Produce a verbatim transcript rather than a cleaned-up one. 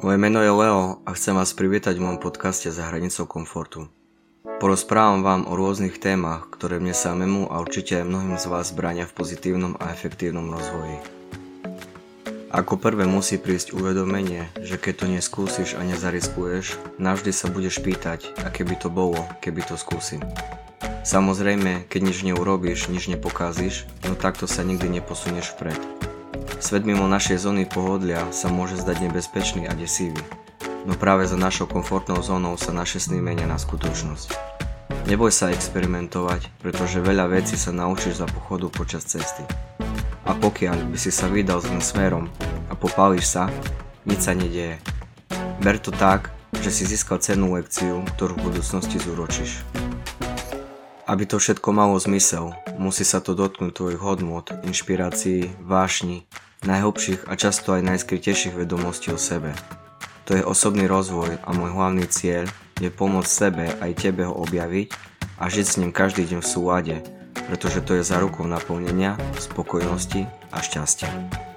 Moje meno je Leo a chcem vás privítať v mojom podcaste Za hranicou komfortu. Porozprávam vám o rôznych témach, ktoré mne samému a určite aj mnohým z vás bránia v pozitívnom a efektívnom rozvoji. Ako prvé musí prísť uvedomenie, že keď to neskúsiš a nezariskuješ, navždy sa budeš pýtať, aké by to bolo, keby to skúsim. Samozrejme, keď nič neurobíš, nič nepokazíš, no takto sa nikdy neposunieš vpred. Svet mimo našej zóny pohodlia sa môže zdať nebezpečný a desivý, no práve za našou komfortnou zónou sa naše sny menia na skutočnosť. Neboj sa experimentovať, pretože veľa vecí sa naučíš za pochodu počas cesty. A pokiaľ by si sa vydal zlým smerom a popálíš sa, nič sa nedieje. Ber to tak, že si získal cennú lekciu, ktorú v budúcnosti zúročíš. Aby to všetko malo zmysel, musí sa to dotknúť tvojich hodnôt, inšpirácií, vášni, najhlbších a často aj najskrytejších vedomostí o sebe. To je osobný rozvoj a môj hlavný cieľ je pomôcť sebe aj tebe ho objaviť a žiť s ním každý deň v súlade, pretože to je zárukou naplnenia, spokojnosti a šťastia.